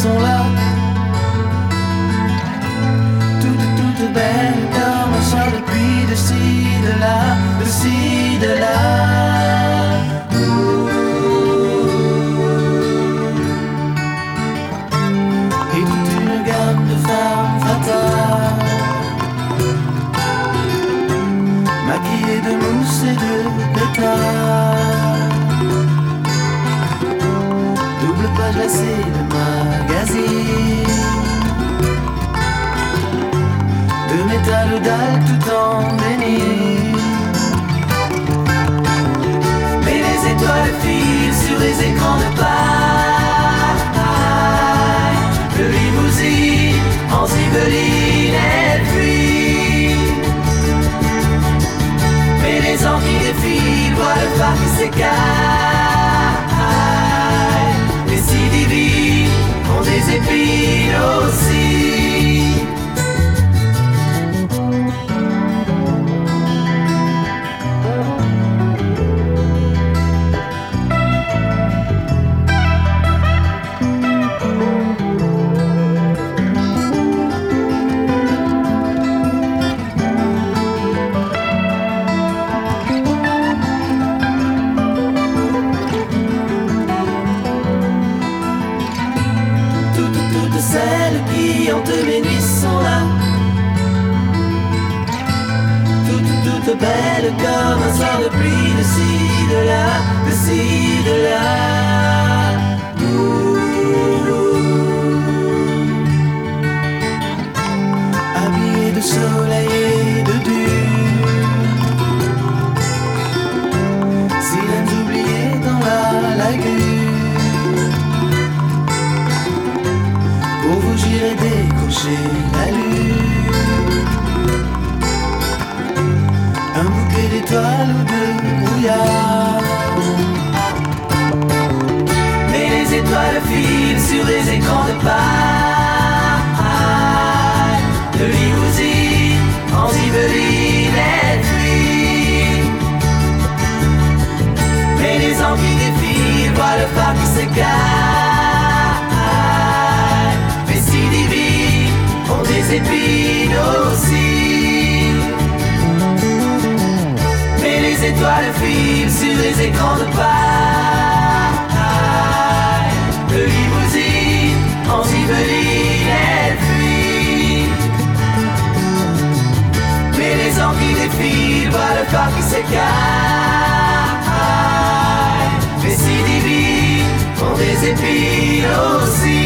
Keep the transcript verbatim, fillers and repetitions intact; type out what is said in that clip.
sont là, toutes, toutes belles comme un chant depuis de ci, de là, de ci, de là. Et toute une gamme de femmes fatales, maquillées de mousse et de pétales. Double page glacée de magazine, de métal ou d'algue tout en déni. Mais les étoiles filent sur les écrans de paille, de limousine en zibeline elles fuient. Mais les ans qui défilent voient le phare qui s'écaille. Les si divines ont des épines aussi. Celles qui hantent mes nuits sont là, toutes, toutes belles comme un soir de pluie, de ci, de là, de ci, de là. Ouh. Habillées de soleil et de dune, sirènes oubliées dans la lagune. Pour vous j'irai décocher la lune, un bouquet d'étoiles ou de brouillard. Mais les étoiles filent sur des écrans de paille, de limousine en zibeline elles fuient. Mais les ans qui défilent voient le phare qui s'écarte. Des épines aussi. Mais les étoiles filent sur les écrans de paille, de limousine en zibeline elles fuient. Mais les ans qui défilent voient le phare qui s'écaille. Les si divines ont des épines aussi.